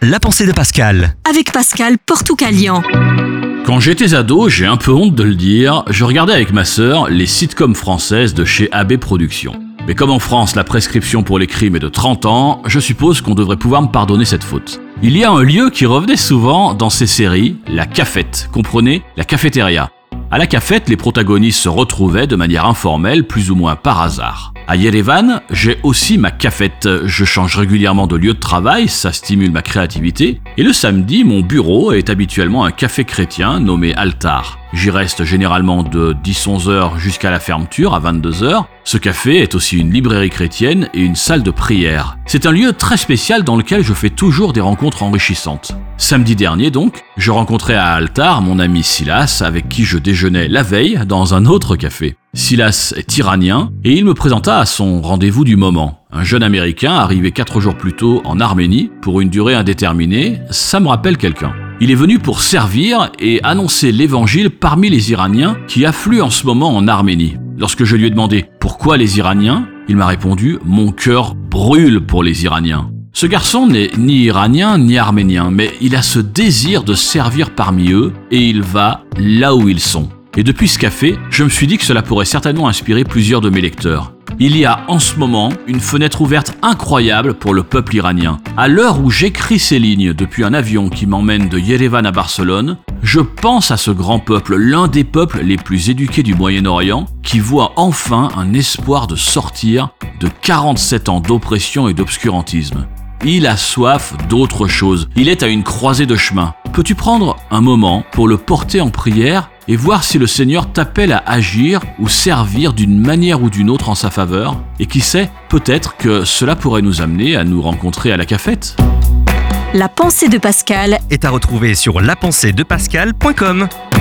La pensée de Pascal. Avec Pascal Portoucalian. Quand j'étais ado, j'ai un peu honte de le dire, je regardais avec ma sœur les sitcoms françaises de chez AB Productions. Mais comme en France la prescription pour les crimes est de 30 ans, je suppose qu'on devrait pouvoir me pardonner cette faute. Il y a un lieu qui revenait souvent dans ces séries, la cafette, comprenez, la cafétéria. À la cafette, les protagonistes se retrouvaient de manière informelle, plus ou moins par hasard. À Yerevan, j'ai aussi ma cafette. Je change régulièrement de lieu de travail, ça stimule ma créativité. Et le samedi, mon bureau est habituellement un café chrétien nommé Altar. J'y reste généralement de 10-11 heures jusqu'à la fermeture à 22 heures. Ce café est aussi une librairie chrétienne et une salle de prière. C'est un lieu très spécial dans lequel je fais toujours des rencontres enrichissantes. Samedi dernier donc, je rencontrais à Altar mon ami Silas avec qui je déjeunais la veille dans un autre café. Silas est iranien et il me présenta à son rendez-vous du moment. Un jeune américain arrivé 4 jours plus tôt en Arménie pour une durée indéterminée, ça me rappelle quelqu'un. Il est venu pour servir et annoncer l'évangile parmi les Iraniens qui affluent en ce moment en Arménie. Lorsque je lui ai demandé pourquoi les Iraniens, il m'a répondu « Mon cœur brûle pour les Iraniens ». Ce garçon n'est ni iranien ni arménien, mais il a ce désir de servir parmi eux et il va là où ils sont. Et depuis ce café, je me suis dit que cela pourrait certainement inspirer plusieurs de mes lecteurs. Il y a en ce moment une fenêtre ouverte incroyable pour le peuple iranien. À l'heure où j'écris ces lignes depuis un avion qui m'emmène de Yerevan à Barcelone, je pense à ce grand peuple, l'un des peuples les plus éduqués du Moyen-Orient, qui voit enfin un espoir de sortir de 47 ans d'oppression et d'obscurantisme. Il a soif d'autre chose. Il est à une croisée de chemin. Peux-tu prendre un moment pour le porter en prière et voir si le Seigneur t'appelle à agir ou servir d'une manière ou d'une autre en sa faveur? Et qui sait, peut-être que cela pourrait nous amener à nous rencontrer à la cafette. La pensée de Pascal Est à retrouver sur lapenséedepascal.com.